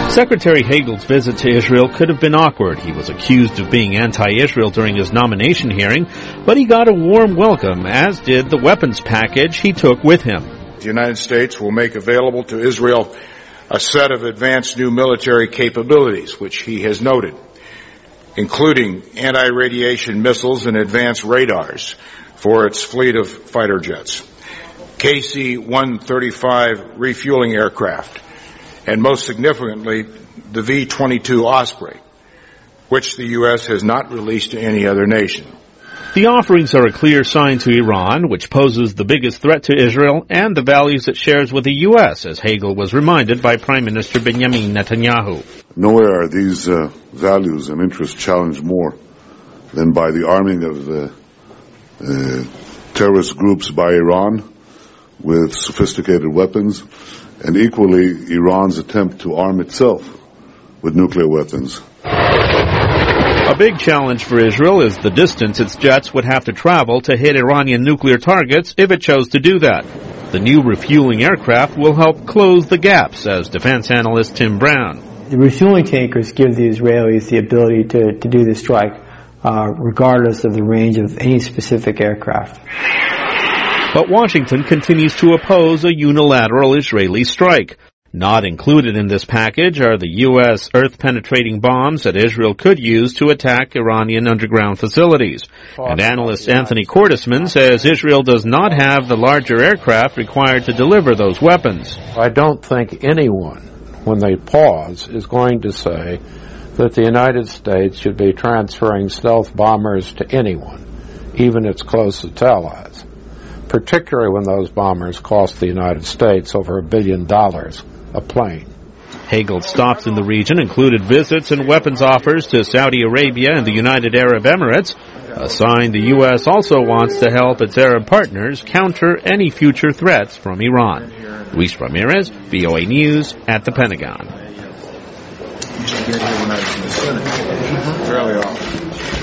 Secretary Hagel's visit to Israel could have been awkward. He was accused of being anti-Israel during his nomination hearing, but he got a warm welcome, as did the weapons package he took with him. The United States will make available to Israel a set of advanced new military capabilities, which he has noted, including anti-radiation missiles and advanced radars for its fleet of fighter jets, KC-135 refueling aircraft, and most significantly, the V-22 Osprey, which the U.S. has not released to any other nation. The offerings are a clear sign to Iran, which poses the biggest threat to Israel and the values it shares with the U.S., as Hagel was reminded by Prime Minister Benjamin Netanyahu. Nowhere are these values and interests challenged more than by the arming of terrorist groups by Iran with sophisticated weapons, and equally Iran's attempt to arm itself with nuclear weapons. A big challenge for Israel is the distance its jets would have to travel to hit Iranian nuclear targets if it chose to do that. The new refueling aircraft will help close the gap, says defense analyst Tim Brown. The refueling tankers give the Israelis the ability to do the strike, regardless of the range of any specific aircraft. But Washington continues to oppose a unilateral Israeli strike. Not included in this package are the U.S. earth-penetrating bombs that Israel could use to attack Iranian underground facilities. And analyst Anthony Cordesman says Israel does not have the larger aircraft required to deliver those weapons. I don't think anyone, when they pause, is going to say that the United States should be transferring stealth bombers to anyone, even its closest allies, particularly when those bombers cost the United States over $1 billion a plane. Hagel's stops in the region included visits and weapons offers to Saudi Arabia and the United Arab Emirates, a sign the U.S. also wants to help its Arab partners counter any future threats from Iran. Luis Ramirez, VOA News at the Pentagon.